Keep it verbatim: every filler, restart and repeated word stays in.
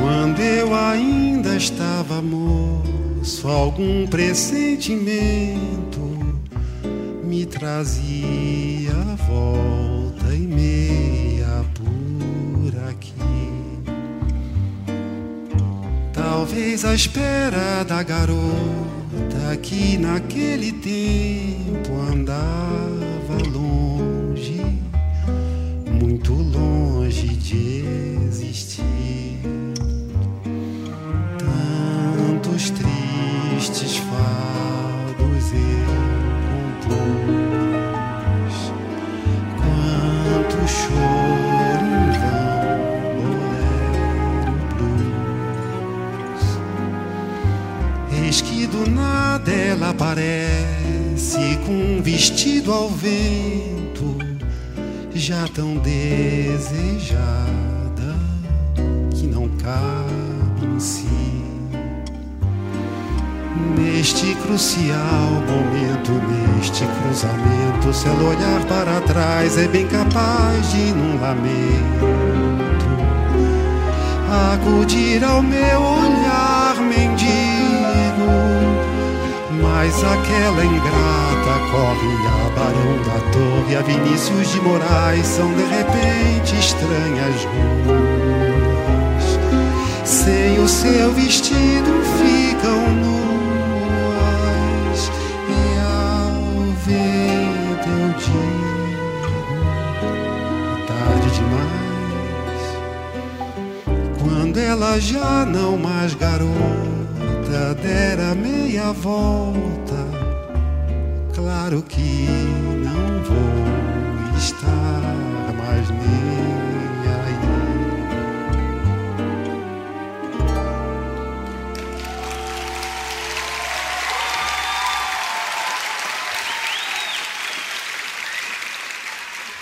Quando eu ainda estava moço, algum pressentimento me trazia volta e meia por aqui. Talvez à espera da garota que naquele tempo andava longe, muito longe de existir. Tantos tristes fados eu compus, quanto choro em vão, bolero blues. Eis que do nada ela aparece com um vestido ao vento, já tão desejada que não cabe em si. Neste crucial momento, neste cruzamento, se ela olhar para trás é bem capaz de, num lamento, acudir ao meu olhar mendigo. Mas aquela ingrata corre a Barão da Torre, a Vinícius de Moraes, são de repente estranhas ruas. Sem o seu vestido ficam nuas, e ao vento eu digo, tarde demais. Quando ela já não mais garota dera meia volta, claro que não vou estar.